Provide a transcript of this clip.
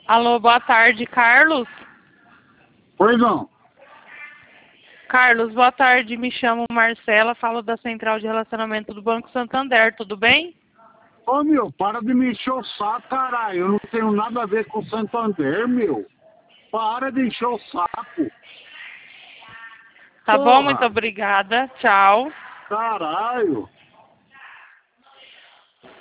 Alô, boa tarde, Carlos. Pois não. Carlos, boa tarde. Me chamo Marcela, falo da Central de Relacionamento do Banco Santander, tudo bem? Ô, meu, para de me encher o saco, caralho. Eu não tenho nada a ver com o Santander, meu. Para de encher o saco. Tá Porra. bom, muito obrigada. Tchau. Caralho.